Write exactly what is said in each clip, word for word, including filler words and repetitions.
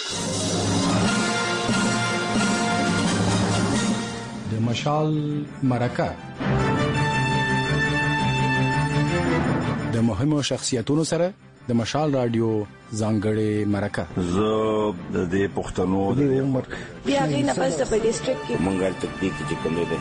د مشال مرکه د مهمو شخصیتونو سره د مشال رادیو ځانګړې مرکه. زه د دې پښتنو د عمر بیا غي نه پس په ډیسټریکټ کې منګل تکتیک چې کوم دی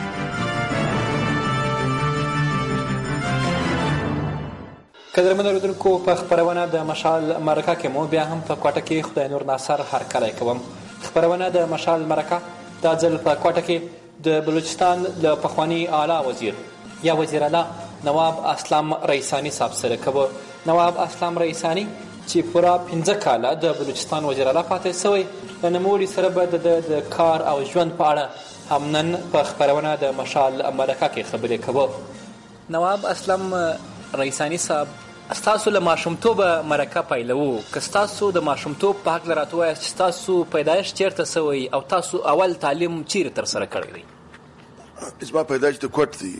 قدرمن اوریدونکو، په خبرونه د مشال مرکه کې مو بیا هم په کوټه کې خدای نور ناصر هرکلی کوم. خبرونه د مشال مرکه دا ځل په کوټه کې د بلوچستان له پخواني اعلی وزیر یا وزیر اعلی نواب اسلام رئیسانی صاحب سره کوو. نواب اسلام رئیسانی چې پوره پنځه کاله د بلوچستان وزیر اعلی پاتې شوی، له نوموړي سره به د کار او ژوند په اړه هم نن په خبرونه د مشال مرکه کې خبرې کوو. نواب اسلام رئیسانی صاحب، ستاسو له ماشومتوبه مرکه پیلوو، که ستاسو د ماشومتوب په هکله راته ووایاست چې ستاسو پیدایش چېرته شوی او تاسو اول تعلیم چیرې ترسره کړی دی؟ زما پیدایش د کوټ دی،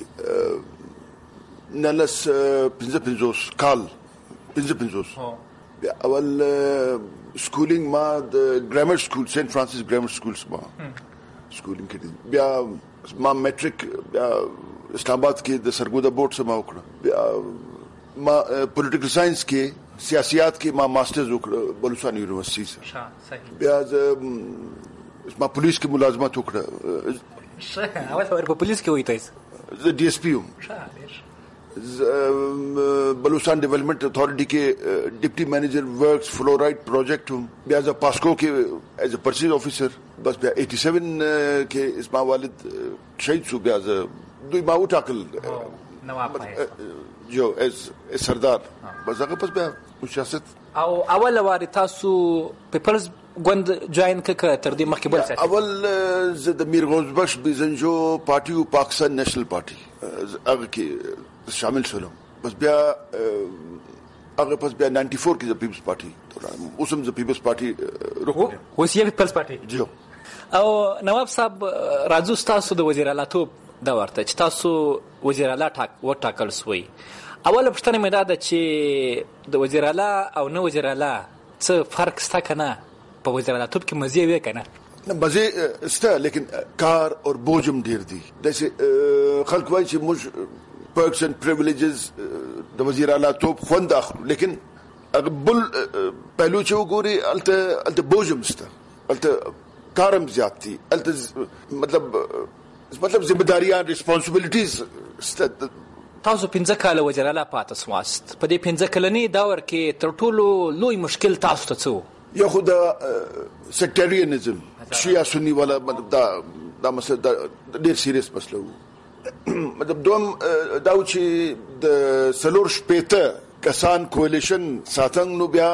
نولس پنځه پنځوس کال پنځه پنځوس. اول سکولینګ ما د ګرامر سکول سینټ فرانسیس ګرامر سکول ما سکولینګ کړی. بیا ما میټریک بیا اسلام آباد کې د سرګودا بورډ سره ما وکړه. بیا ما پولیټیکل ساينس کې سیاسيات کې ما ماسترز وکړه بلوچستان یونیورسيټي سره. بیا ما پولیس کې ملازمت وکړه. اول په پولیس کې وای تاسو؟ زه ډي اس پی یم. بلوچستان ډیولپمنٹ اتھارٹی کے ڈپٹی مینیجر ورکس فلورائڈ پروجیکٹ ہوں. بیا از پاسکو کے ایز اے پرچیز آفیسر. بس بیا ایٹی سیون کے اسما والد شہید سو. بیا از دوی ما وټاکل جو ایز سردار. بس هغه پس بیا سیاست. او اول واری تاسو پیپلز ګوند جوائن کړه تر دې مخکې بل څه؟ اول زه د میر غوث بخش بزنجو پارټي او پاکستان نېشنل پارټي هغه کې شامل شولم. بس بیا هغه پس بیا نائنٹی فور کې د پیپلز پارټي اوس هم د پیپلز پارټي رخ اوس یې پیپلز پارټي جو. او نواب صاحب، راځو ستاسو د وزیر اعلی توب دا ورته چې تاسو وزیر اعلی ټاک وټاکل سوی. اوله پوښتنه مې دا ده چې د وزیر اعلی او نه وزیر اعلی څه فرق شته که نه؟ په وزیر اعلی توب کې مزې وې که نه؟ مزې شته، لیکن کار اور بوج هم ډېر دي. داسې خلک وایي چې موږ perks and privileges د وزیر اعلی توب خوند اخلو، لیکن اگر بل پهلو چې وګوري هلته هلته بوج هم شته، هلته کار هم زیات دي، هلته مطلب مطلب ذمہداریان ریسپانسبلټیز شته. تاسو پنځه کاله وزیر اعلی پاتې سواست. په دې پنځه کلنۍ دور کې تر ټولو لوی مشکل تاسو ته څه و؟ یا خو د سیکټریانزم شیعه سنی والا مطلب دا دا مسله ډېر سیریس مسله و. مطلب دوم دا و چې د څلور شپېته کسان کولیشن ساتنګ نو بیا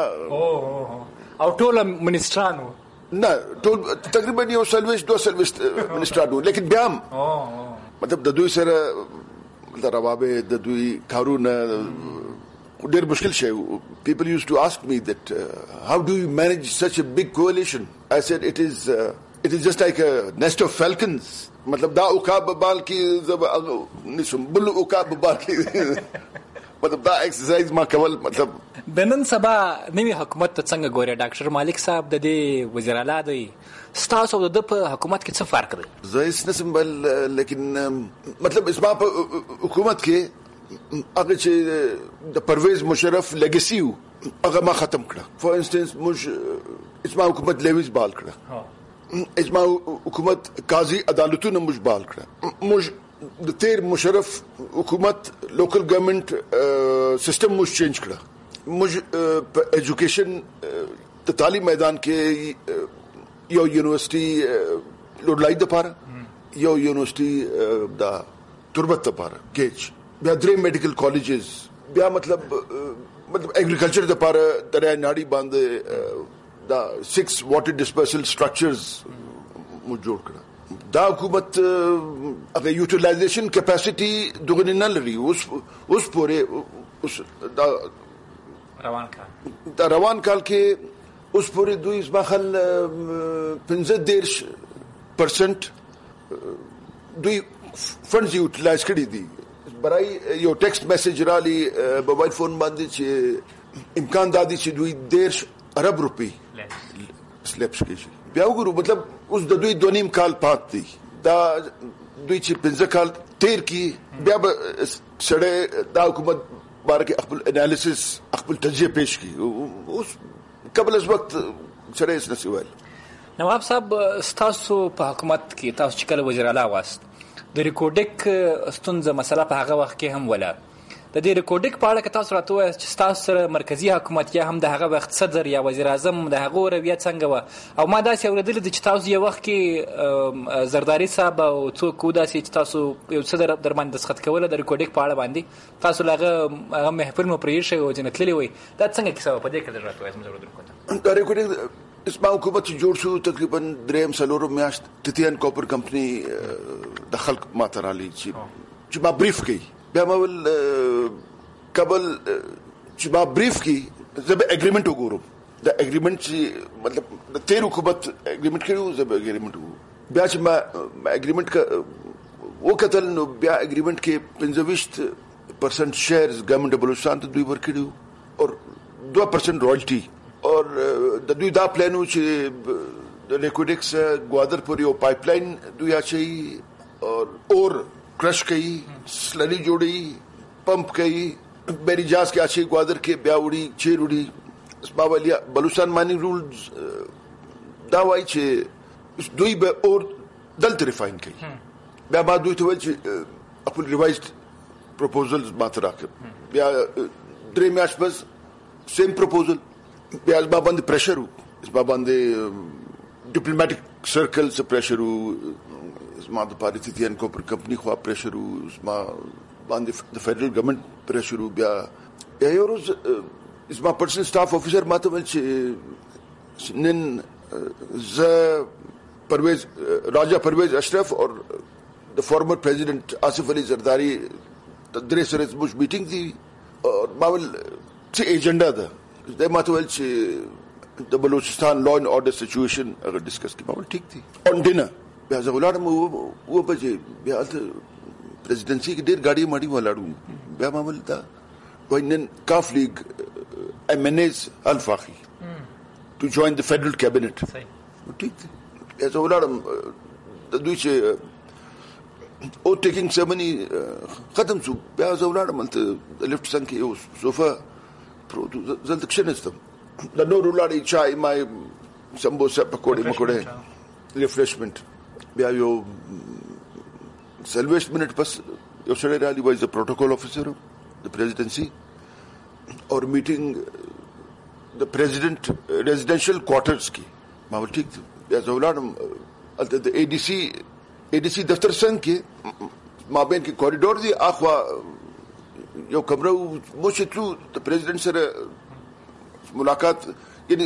او ټول منسټران و؟ نه، ټول تقریبا یو څلوېښت دوه څلوېښت منسټران و، لیکن بیا هم مطلب د دوی سره د روابط د دوی کارونه ډېر مشکل شی. People used to ask me that uh, how do you manage such a big coalition? I said it is uh, it is just like a nest of falcons. مطلب دا عقاب بال کی زب نشم بل عقاب بال کی مطلب دا ایکسرسایز ما کول. مطلب د نن سبا نوی حکومت ته څنګه ګوري ډاکټر مالک صاحب؟ د دې وزیر اعلی دی، ستاسو او د په حکومت کې څه فرق دی؟ زه هیڅ نسم بل، لیکن مطلب اسما په حکومت کې هغه چې د پرویز مشرف لیګسی و هغه ما ختم کړه. فور انسټنس موږ اسما حکومت لیویز بال کړه، اسما حکومت قاضي عدالتونه موږ بال کړه. موږ د تیر مشرف حکومت لوکل ګورنمنت سیستم موږ چینج کړه. موږ په ایجوکیشن د تعلیم میدان کې یو یونیورسيټي لوړلای د پاره، یو یونیورسيټي د تربت د پاره کېچ، بیا درې میډیکل کالجز، بیا مطلب مطلب ایگریکلچر د پاره دریا ناړي باندې دا سکس واټر ډسپرسل سټرکچرز مو جوړ کړه. دا حکومت هغه یوټیلایزیشن کیپاسټي دغه نه لري. اوس اوس پورې اوس دا روان کال دا روان کال کې اوس پورې دوی ځمخل پنځه دېرش پرسنټ دوی فنډز یوټیلایز کړي دي. برای یو ټیکسټ میسج رالی موبایل فون باندې چې امکان دادی چې دوی دېرش ارب روپی سلیپس کېږي. بیا وګورو مطلب اوس د دوی دوه نیم کال پات دی, دا دوی چې پنځه کال تیر کی بیا به سړی دا حکومت باره کې خپل انالیسس خپل تجزیه پیش کی. اوس قبل از وخت سړی هېڅ نشي ویل. نواب صاحب, ستاسو په حکومت کې تاسو چې کله وزیر اعلی واست, د ریکورډک ستونزه مسله په هغه وخت کې هم ولا. د دې ریکورډک په اړه که تاسو راته ووایاست چې ستاسو سره مرکزي حکومت یا هم د هغه وخت صدر یا وزیر اعظم د هغو رویه څنګه وه؟ او ما داسې اورېدلي دي چې تاسو یو وخت کې زرداري صاحب او څوک و داسې چې تاسو یو څه در درباندې دستخط کوله د ریکورډک په اړه باندې, تاسو له هغه هغه محفل مو پرېښی او ځینې تللي وئ. دا څنګه کیسه وه؟ په دې کې در راته وایاست موږ اورېدونکو ته. دا ریکورډک اسما حکومت چې جوړ شو تقریبا درېیم څلورم میاشت تتیان کوپر کمپني د خلق ماته رالي چې چې ما بریف کوي. بیا ما ول قبل چې ما بریف کی زه به اګریمنټ وګورم. دا اګریمنټ چې مطلب د تیر حکومت اګریمنټ کړو, زه به اګریمنټ وګورم. بیا چې ما اګریمنټ کا وکتل نو بیا اګریمنټ کې پنځه ویشت پرسنټ شیرز ګورنمنت بلوچستان ته دوی ورکړي او دوه پرسنټ رویالټي. اور د دوی دا پلانو چې د لیکوډکس ګوادر پورې یو پایپ لاین دوی اچي اور اور کرش کوي, سلري جوړي, پمپ کوي, بیری جاز کې اچي ګوادر کې بیا وړي چیر وړي. اسماوالیا بلوچستان مایننګ رولز دا وایي چې دوی به اور دلته ریفاین کوي. بیا ما دوی ته ویل چې خپل ریوایزډ پروپوزلز ماته راکړه. بیا درې میاشت بس سیم پروپوزل. بیا زما باندې پریشر و, زما باندې ډیپلوماټیک سرکل څه پریشر و, زما د پاره تتیان کوپر کمپني خوا پریشر و, زما باندې د فدرل ګورنمنت پریشر و. بیا یو ورځ زما پرسنل سټاف افیسر ماته ویل چې نن زه پرویز راجا پرویز اشرف اور د فارمر پریزیډنټ آصف علي زرداری درې سره زموږ میټینګ دی او ما ویل څه ایجنډا ده. دا ماته ویل چې د بلوچستان لا اینڈ آرډر سچویشن هغه ډسکس کړي. ما ویل ټیک دی. اون ډینر بیا زه ولاړم اوه بجې. بیا هلته پریزیډنسي کې ډېر ګاډي ماډي ولاړو. بیا ما ویل دا وایي نن کاف لیگ ایم این ایز حلف اخلي ټو جوین د فیډرل کابینټ. ټیک دی. بیا زه ولاړم. د دوی چې او ټیکینګ سیرمني ختم شو. بیا زه ولاړم هلته د لیفټ څنګ کې یو صوفه زلته کښېنستم. د نورو لاړې چای مای سمبوسه پکوړې مکوړې ریفریشمنټ. بیا یو څلوېښت منټ پس یو سړی رالي, وایي زه پروټوکول افیسر یم د پریزیډنسي اور میټینګ د پریزیډنټ ریزیډنشل کوارټرز کې. ما ویل ټیک دی. بیا زه ولاړم هلته د اے ډي سي اے ډي سي دفتر څنګ کې مابین کې کوریډور دی, اخوا یو کمره مو چې تلو د پریزیډنټ سره ملاقات, یعنی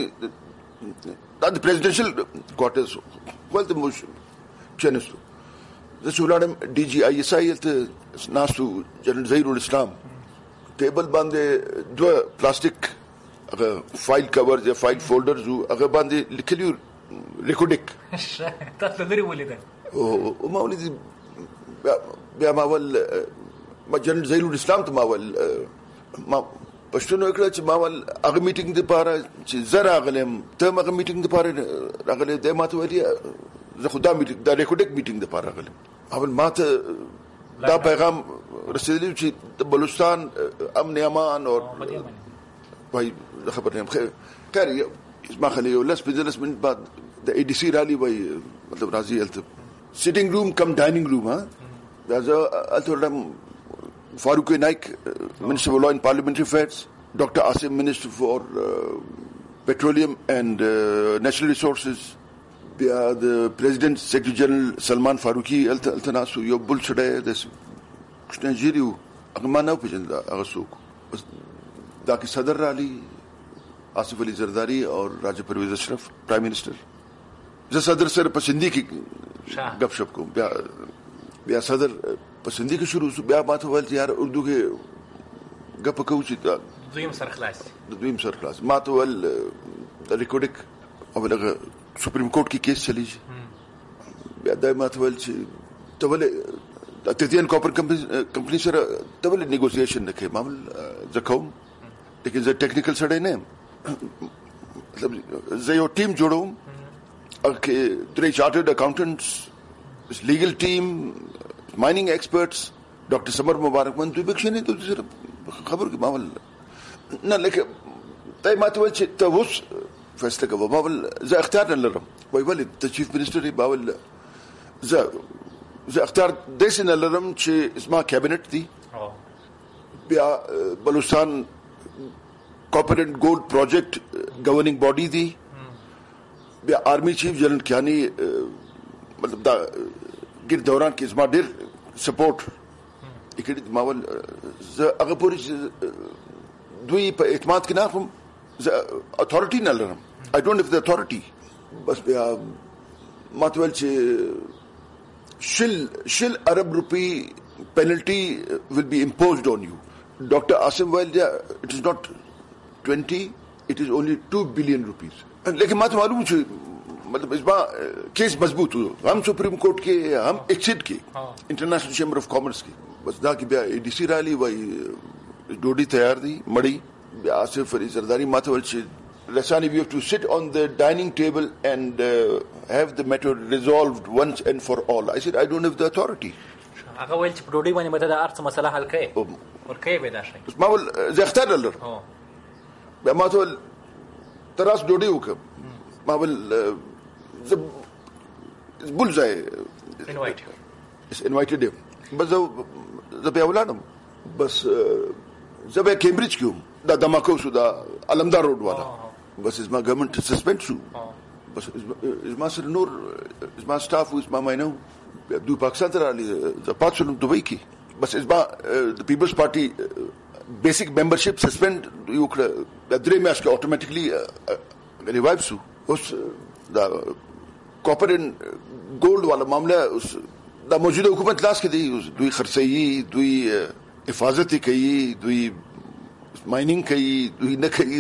دا د پریزیډنشل کوارټرز ولته مو کښېنستو. زه چې ولاړم ډي جي آی ایس آی هلته ناستو جنرل ظهیر الاسلام. ټیبل باندې دوه پلاستیک هغه فایل کورز یا فایل فولډرز وو, هغه باندې لیکلي ریکورډک. تاسو لرې ولیدل؟ او ما ولیدل. بیا ما ول ما جنرل ظهیر الاسلام ته ما ول ما پښتنو وکړه چې ما ول هغه میټینګ دپاره چې زه راغلم, ته هم هغه میټینګ دپاره راغلی. دی ما ته ویلي زه خو دا میټینګ دا ریکورډک میټینګ دپاره راغلم. اول ما ته دا پیغام رسېدلی چې د بلوچستان امن امان اور وایي زه خبر نه یم. خیر زما خلې یو لس پنځلس منټ بعد د اے ډي سي رالي وایي مطلب راځي هلته سیټینګ روم کم ډایننګ روم. ها بیا زه هلته ولاړم. فاروق نایک منسٹر آف لا اینڈ پارلیمنٹری افیئرز, ڈاکٹر عاصم منسٹر فار پیٹرولیم اینڈ نیچرل ریسورسز, بیا د پریزیډنټ سیکرټري جنرل سلمان فاروقي هلته هلته ناست و. یو بل سړی داسې کوچنی و, هغه ما نه وپېژندل هغه څوک. دا کې صدر رالي آصف علي زرداری اور راجا پرویز اشرف پرایم منسٹر. زه صدر سره په سندي کې گپ شپ کوم. بیا بیا صدر په سندي کې شروع شو. بیا ما ته ویل چې یار اردو کې ګپه کوو چې دویم سر خلاص د دویم سر خلاص. ما ته ویل د ریکورډک او هغه سپریم کورټ کې کیس چلیږي. بیا دا ما ته ویل چې ته ولې د تتیان کوپر کمپني سره ته ولې نیګوسیشن نه کوې؟ ما ویل زه کوم, لیکن زه ټیکنیکل سړی نه یم. مطلب زه یو ټیم جوړوم Okay, three chartered accountants, legal team, mining experts, Doctor Samar Mubarak man, tu bikshani tu sir khabar ki mawal na leke tay matwal che tawus fasla ka mawal za اختار لرم وای ولید د چیف منسٹر باول za za اختار دیسن لرم چې اسما کابینټ دی بیا بلوچستان کاپر اینڈ گولڈ پروجیکٹ گورننگ باڈی دی بیا آرمی چیف جنرل کیانی مطلب دا ګر دوران کې اسما ډیر سپورټ اکړي ماول زه هغه پوری دوی په اعتماد کې نه کوم زه اتھارټي نه لرم I don't have the authority بس بیا ماتول چې شل شل عرب روپی penalty will be imposed on you. Doctor Asim Wail, yeah, it is not twenty, it is only two billion rupees. लेकिन मात मालूम है मतलब इस बार केस मजबूत हो हम supreme court के हम एक्सिड के इंटरनेशनल चैम्बर ऑफ कॉमर्स की बस दा की डीसी रैली वही डोडी तैयार थी मड़ी आसिफ अली जरदारी मातवल Lasani, we have to sit on the dining table and uh, have the matter resolved once and for all. I said, I don't have the authority. هغه ویل چې په ډوډۍ باندې به د ارڅ مسله حل کړي ورکوي به دا شی ما ول زه اختار لر بیا ما ته ول تراس ډوډۍ وکړه ما ول زه بول ځای انوایټ اس انوایټډ بس زه بیا ولاړم بس زه به کیمبرج کې وم دا دماکو شو دا علمدار روډ والا بس اسما گورنمنٹ سسپینڈ شو بس اسما سر نور اسما سٹاف اسما ماینو دو پاکستان ته راغلی د پاتشل دوبۍ کې بس اسما د پیپلز پارټي بیسیک ممبرشپ سسپینډ یو کړ د درې میاشتې اتوماتیکلی ریوایو شو اوس دا کاپر اینڈ ګولډ والا معاملہ اوس دا موجوده حکومت لاس کې دی دوی خرڅي دوی حفاظت کوي دوی مایننگ کوي دوی نه کوي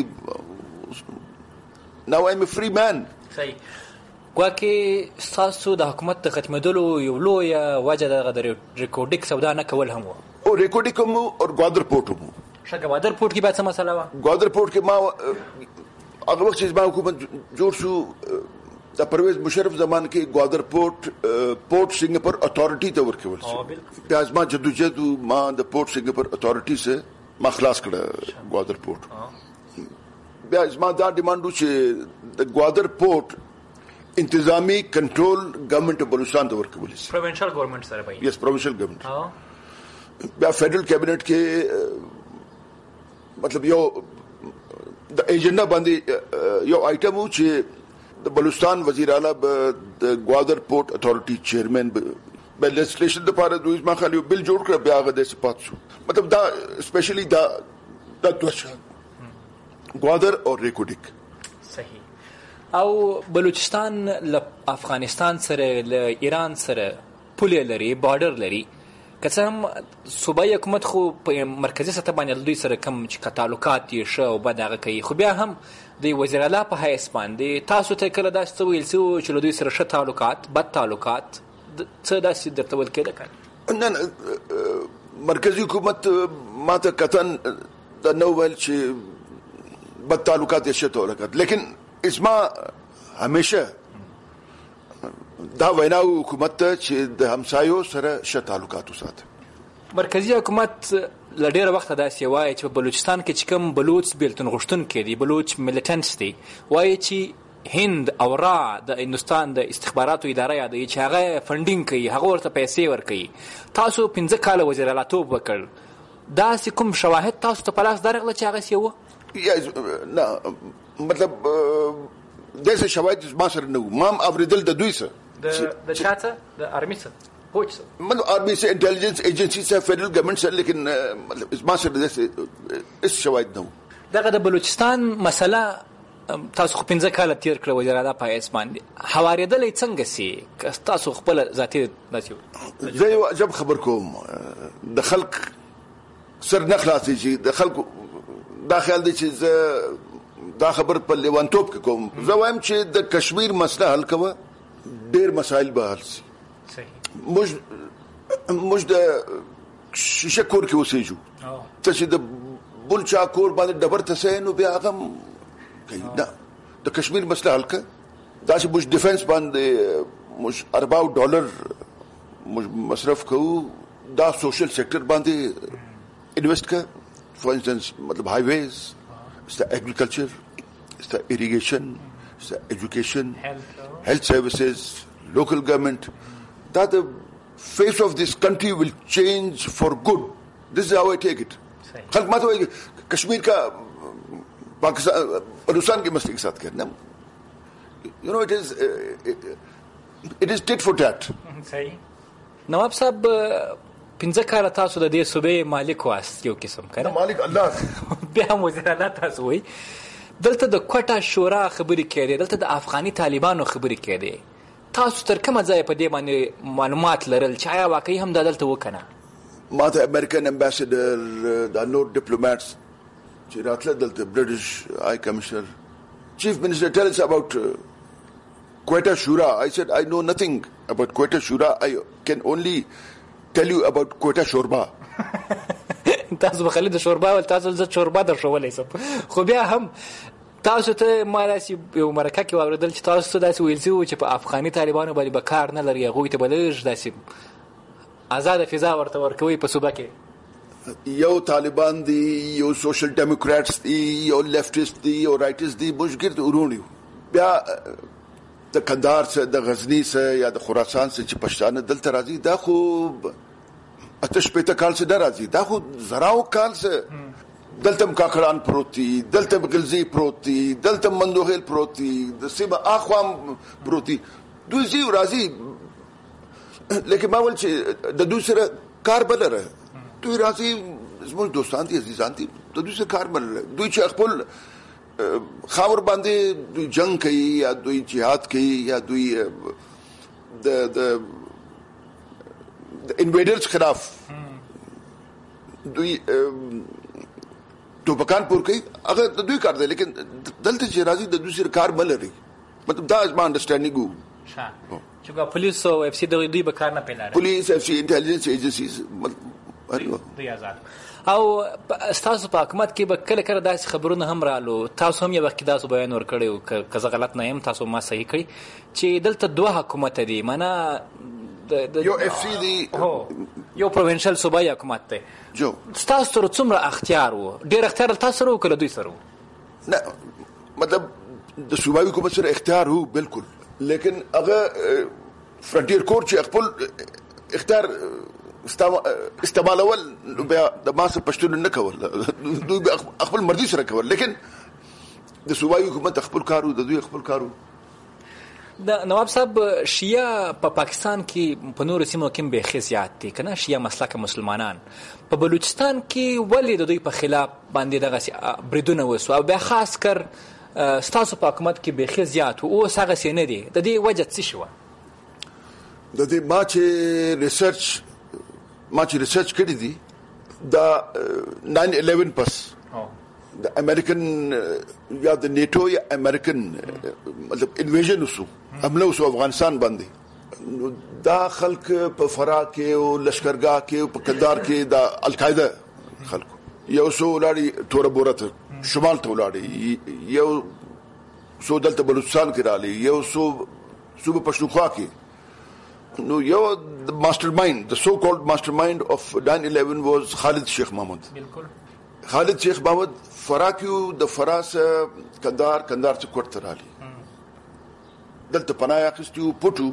now I'm a free man. صحیح ګواکې ستاسو د حکومت د ختمېدلو یو لویه وجه دغه د ریکورډیک سودا نه کول هم وه او ریکورډیک هم او ګوادر پورټ هم ښه ګوادر پورټ کې باید څه مسله وه ګوادر پورټ کې ما هغه وخت چې زما حکومت جوړ شو د پرویز مشرف زمان کې ګوادر پورټ پورټ سنګاپور اتھارټي ته ورکول شو بیا زما جدوجہد ما د پورټ سنګاپور اتھارټي سه ما خلاص کړه ګوادر پورټ بیا زما دا ډیمانډ و چې د ګوادر پورټ انتظامی کنټرول گورنمنٹ بلوچستان ته ورکول شي پروینشل گورنمنٹ سره به یس پروینشل گورنمنٹ بیا فیډرل کابینټ کې مطلب یو د ایجنډا باندې یو آیټم و چې د بلوچستان وزیر اعلی د ګوادر پورټ اتھارټي چیرمن به لیجسلیشن د لپاره دوی ما خالي بل جوړ کړ بیا هغه د سپات شو مطلب دا سپیشلی دا د توشه ګوادر او ریکورډیک صحیح او بلوچستان له افغانستان سره له ایران سره پولې لري بارډر لري که څه هم صوبایي حکومت خو په مرکزي سطح باندې دوی سره کم چې تعلقات یې ښه او بد هغه کوي خو بیا هم د وزیر اعلی په حیث باندې تاسو ته کله داسې څه ویل شوي چې له دوی سره ښه تعلقات بد تعلقات څه داسې درته ویل کېده که نه نه مرکزي حکومت ما ته قطعا دا نه ویل چې بد تعلقات یې ښه تعلقات لیکن اسما همیشه دا ویناو حکومت ته چې د همسایو سره ښه تعلقات وساتي مرکزي حکومت له ډېره وخته داسې وایي چې په بلوچستان کې چې کوم بلوچ بېلتون غوښتونکي دي بلوچ ملیټنټس دي وایي چې هند او را د هندوستان د استخباراتو اداره یادوي چې هغه فنډینګ کوي هغه ورته پیسې ورکوي تاسو پنځه کاله وزیر اعلیتوب وکړ داسې کوم شواهد تاسو ته په لاس درغله چې هغسې وه نه مطلب داسې شواهد ما سره نه وو ما هم اورېدل د دوی څه د چا څه د ارمي څه پوچ څه مطلب ارمي څه انټیلیجنس ایجنسي څه فیډرل ګورنمنټ څه لیکن مطلب ما سره داسې هېڅ شواهد نه وو دغه د بلوچستان مسله تاسو خو پنځه کاله تېر کړه وزیر اعلی په حیث باندې هوارېدلی څنګه سي که تاسو خپله ذاتي داسې زه یو عجب خبر کوم د خلق سر نه خلاصېږي چې د خلکو دا خیال دی چې زه دا خبر په لیوانتوب کې کوم زه وایم چې د کشمیر مسله حل کوه ډېر مسایل به حل شي موږ موږ د شیشه کور کې اوسېږو ته چې د بل چا کور باندې ډبر ته سې نو بیا هغه کوي نه د کشمیر مسله حل کړه دا چې موږ ډیفنس باندې موږ ارباو ډالر موږ مصرف کوو دا سوشل سیکټر باندې انویسټ کا فور انسټنس مطلب های ویز it's the agriculture, it's the irrigation, it's the education, health, health services, local government. That the face of this country will change for good. This is how I take it. خلق ما تو کشمیر کا پاکستان بلوچستان کے مسئلے کے ساتھ کرنا. You know, it is uh, it is tit for tat. صحیح. نواب صاحب پنځه کاله تاسو د دې صوبې مالک واست یو قسم کنه مالک الله بیا هم وزیر اعلی تاسو وایي دلته د کوټه شورا خبرې کېدې دلته د افغاني طالبانو خبرې کېدې تاسو تر کومه ځایه په دې باندې معلومات لرل چې آیا واقعي هم دا دلته وکنه ما ته امریکن امبیسډر دا نور ډیپلوماټس چې راتله دلته برټش های کمشنر چیف منسٹر ټیل اس اباؤٹ کوټه شورا I said I know nothing about کوټه شورا I can only tell you about کوټه شوربا تاسو به خالد شوربا ول تاسو زه شوربا در شولای سم خو بیا هم تاسو ته مالاسي یو مرکه کې واردل چې تاسو داسې ویل چې په افغاني طالبانو باندې به کار نه لري هغوی ته بلج داسې آزاد فضا ورته ورکوي په صوبه کې یو طالبان دي یو سوشل ډیموکراتس دي یو لیفټیسټ دي یو رائټس دي مشګرد ورونی بیا د کندهار څخه د غزنی څخه یا د خراسان څخه چې پښتانه دلته راځي دا خو اتش پېته کال څخه راځي دا خو زراو کال څخه دلته کاکړان پروتي دلته غلزي پروتي دلته مندوهل پروتي د سیمه اخوام پروتي دوی زی راځي لیکن ما ول چې د دوی سره کار بلره دوی راځي زموږ دوستان دي عزیزان دي د دوی سره کار بلره دوی چې خپل خاور باندې دوی جنگ کوي یا دوی جهاد کوي یا دوی د د انویډرز خلاف دوی توپکان پور کوي هغه د دوی کار دی لیکن دلته چې راځي د دوی سره کار بل لري مطلب دا از ما انډرسټانډینګ وو چې پولیس او اف سی د دوی به کار نه پیلاره پولیس اف سی انټيليجنس ایجنسیز اړیو دوی آزاد او تاسو په حکومت کې به کله کله داسې خبرونه هم رالو تاسو هم یو وخت داسې بیان ورکړی که زه غلط نه یم تاسو ما صحیح کړئ چې دلته دوه حکومت دي معنا یو اف سی دی یو پروینشل صوبایي حکومت دی جو تاسو سره څومره اختیار و ډېر اختیار تاسو سره و که له دوی سره و نه مطلب د صوبایي حکومت سره اختیار و بالکل لیکن هغه فرنټیر کور چې خپل اختیار استعمالول بیا د ماسه پښتون نه کول دوی خپل مرضی سره کول لیکن د صوبایي حکومت خپل کارو د دوی خپل کارو د نواب صاحب شیعه په پاکستان کې په نورو سیمو کې به خې زیات دي کنه شیعه مسلک مسلمانان په بلوچستان کې ولې د دوی په خلاف باندې دغه بریدونه وسو او بیا خاص کر ستاسو په حکومت کې به خې زیات او اوس هغه څه نه دي د دې وجه څه شو د دې ما چې ریسرچ ما چې ریسرچ کړی دي دا ناین الیون پس د امریکن یا د نیټو یا امریکن مطلب انویژن وسو حمله وسو افغانستان باندې دا خلک په فرا کې او لشکرګاه کې او په کندهار کې د القاعده خلک یو سو لاړي تور بورته شمال ته ولاړي یو سو دلته بلوچستان کې رالی یو سو صوبه پښتونخوا کې نو یو ماستر مایند د سو کولډ ماستر مایند اف ناین الیون واز خالد شیخ محمود بالکل خالد شیخ محمود فراکیو د فراس کندهار کندهار څخه کوټ ته رالی دلته پناه اخیستو پټو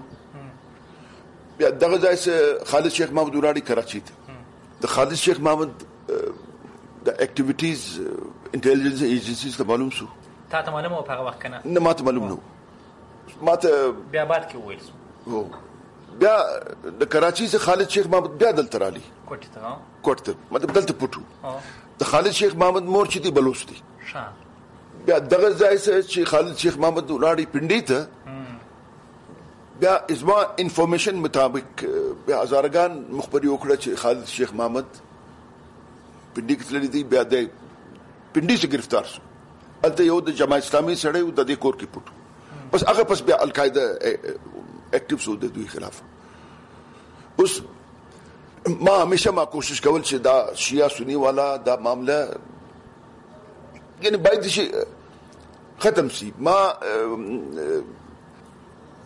بیا دغه ځای څخه خالد شیخ محمود ولاړی کراچي ته د خالد شیخ محمود د اکټیویټیز انټيليجنس ایجنسیز ته معلوم شو تا ته معلومه و په هغه وخت کنه نه ماته معلوم نو ماته بیا بعد کې وویل هو بیا د کراچي څخه خالد شیخ محمود بیا دلته رالی کوټ ته کوټ ته مطلب دلته پټو د خالد شیخ محمد مور چې دی بلوچ دی بیا دغه ځای چې خالد شیخ محمد ولاړی پنډي ته بیا ازما انفارمیشن مطابق بیا هزارګان مخبري وکړه چې خالد شیخ محمد پنډي کې تللی دی بیا د پنډي څخه گرفتار شو البته یو د جماعت اسلامي سره د دې کور کې پټو بس هغه پس بیا القاعده اکټیو شو د دوی خلاف اوس ما همیشه ما کوشش کول چې دا شیعه سنی والا دا معامله یعنی باید شي ختم شي ما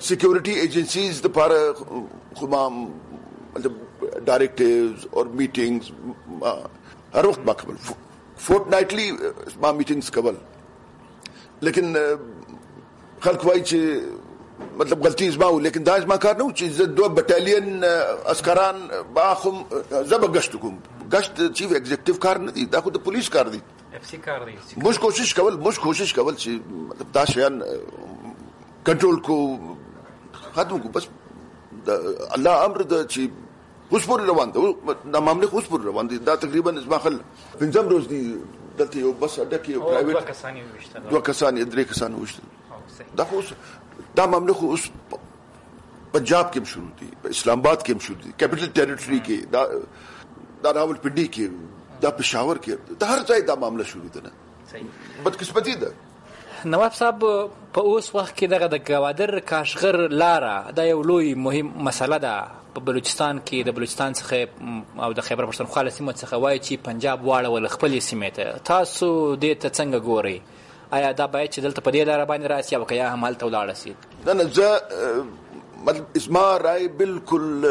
سیکورټي ایجنسیز د لپاره خو ما مطلب ډایرکټیوز او میټینګز هر وخت ما کول فورت نایټلی ما میټینګز کول لیکن خلک وایي چې مطلب غلطي زما و لیکن دا زما کار نه و چې زه دوه بټالین عسکران با خو زه به ګشت کوم ګشت چیف ایگزیکټیو کار نه دی دا خو د پولیس کار دی اف سی کار دی موږ کوشش کول موږ کوشش کول چې مطلب دا شیان کنټرول کو ختم کو بس الله امر د چې اوس پورې روان دی دا معاملې اوس پورې روان دي دا تقریبا زما خل پنځم روز دی دلته یو بس اډه کې یو پرایویټ دوه کسان یې وشتل دوه کسان درې کسان وشتل دا خو دا معاملې خو اوس پنجاب کې شروع دي اسلام آباد کې شروع دي کیپټل ټریټوري کې دا دا راولپنډي کې دا پېښور کې دا هر ځای دا معاملہ شروع ده نه بدقسمتي ده. نواب صاحب په اوس وخت کې دغه د ګوادر کاشغر لاره دا یو لوی مهم مسله ده په بلوچستان کې د بلوچستان څخه او د خیبر پښتونخوا له سیمو څخه وایي چې پنجاب واړول خپلې سیمې ته تاسو دې ته څنګه ګورئ آیا دا باید چې دلته په دې لاره باندې راسي او که یا هم هلته ولاړه سي؟ نه نه زه مطلب زما رای بالکل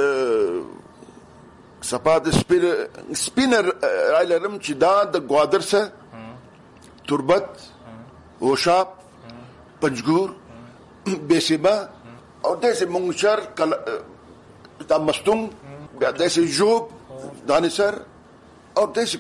سپا د سپینر رای لرم چې دا د ګوادر څخه تربت وشاب پنجګور بېسیمه او داسې منګشر دا مستون بیا داسې ژوب دانسر او داسې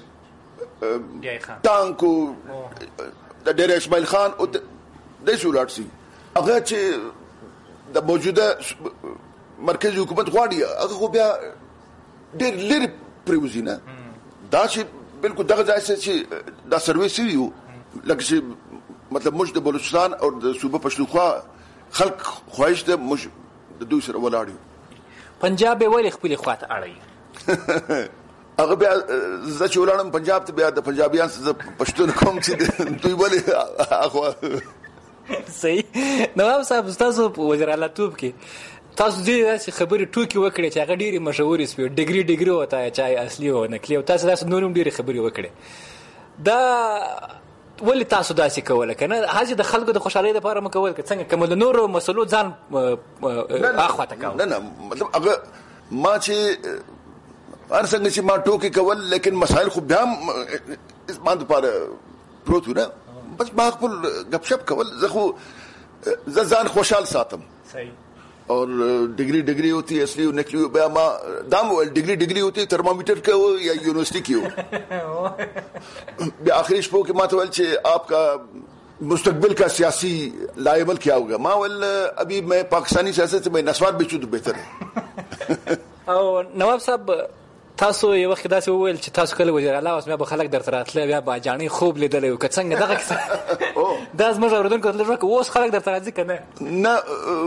ټانکو د ډېر اسماعیل خان او داسې ولاړ سي هغه چې د موجوده مرکزي حکومت غواړي هغه خو بیا ډېر لرې پرېوځي نه دا چې بالکل دغه ځای چې دا سروې سوي وو لکه چې مطلب موږ د بلوچستان او د صوبه پښتونخوا خلک خواهش ده موږ د دوی سره ولاړ یو. پنجاب یې ولې خپلې خوا ته اړوي؟ هغه بیا زه چې ولاړم پنجاب ته بیا د پنجابیان څخه زه پښتون کوم چې دوی ولې هغه صحیح. نواب صاحب ستاسو په وزیراعلیتوب کې تاسو دې داسې خبرې ټوکې وکړې چې هغه ډېرې مشهورې سوې ډګري ډګري وته چای اصلي او نقلي او تاسو داسې نور هم ډېرې خبرې وکړې دا ولې تاسو داسې کوله که نه هسې د خلکو د خوشحالۍ لپاره مو کول که څنګه که مو د نورو مسلو ځان اخواته کوه؟ نه نه مطلب هغه ما چې هر څنګه چې ما ټوکې کول لیکن مسایل خو بیا هم زما دپاره پروت و نه بس ما خپل ګپ شپ کول زه خو زه ځان خوشحال ساتم صحیح اور ڈگری ڈگری ہوتی ہے اصلی نکلی ہو ما دام ڈگری ڈگری ہوتی ہے تھرمامیٹر کا ہو یا یونیورسٹی کی ہو آخری شپو کے ماں تو آپ کا مستقبل کا سیاسی لائبل کیا ہوگا ماں ول ابھی میں پاکستانی سیاست سے میں نسوار بیچوں تو بہتر ہے. او نواب صاحب تاسو یو وخت داسې وویل چې تاسو کله وزیر اعلی اوس بیا به خلک درته راتله بیا به جانې خوب لیدلی و که څنګه دغه کیسه دا زموږ اورېدونکو ته لږ وکړه اوس خلک درته راځي که نه؟ نه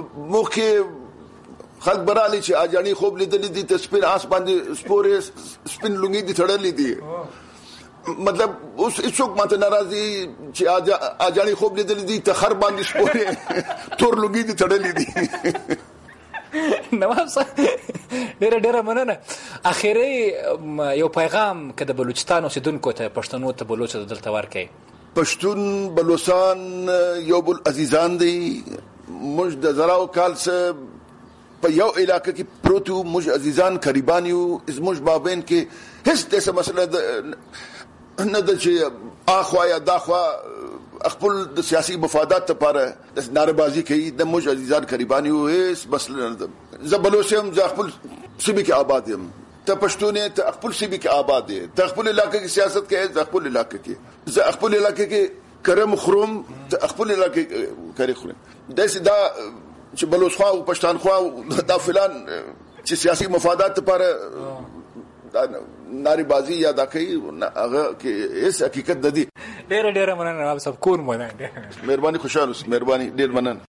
مخکې خلک به رالي چې اجاڼي خوب لیدلی دي ته سپین آس باندې سپورې سپین لونګي دي تړلي دي مطلب اوس هېڅوک ماته ناراضي چې اجاڼي خوب لیدلی دي ته خر باندې سپورې تور لونګي دي تړلي دي. نواب صاحب ډېره ډېره مننه. اخري یو پیغام که د بلوچستان اوسېدونکو ته پښتنو ته بلوچو ته دلته ورکوئ؟ پښتون بلوچستان یو بل عزیزان دی موږ د زراو کال څه په یو علاقه کې پروت یو موږ عزیزان قریبان یو زموږ مابین کې هېڅ داسې مسله نه ده چې اخوا یا داخوا خپل د سیاسي مفادات لپاره د ناربازي کوي د موږ عزیزان قریبان یو هېڅ مسله نه ده. زه بلوچ یم زه خپل سیمې کې آباد یم ته پښتون یې ته خپل سیمې کې آباد یې ته خپل علاقه کې سیاست کوې زه خپل علاقه کې زه خپل علاقه کې کرم خورم ته خپل علاقه کې کرې خورم داسې دا چې بلوچخوا او پښتانخوا دا فلان چې سیاسي مفادات لپاره ناربازي یا دا کوي هغه کې هېڅ حقیقت نه دي. ډېره ډېره مننه نواب صاحب کور مو نه مهرباني خوشحال اوسئ مهرباني ډېر مننه.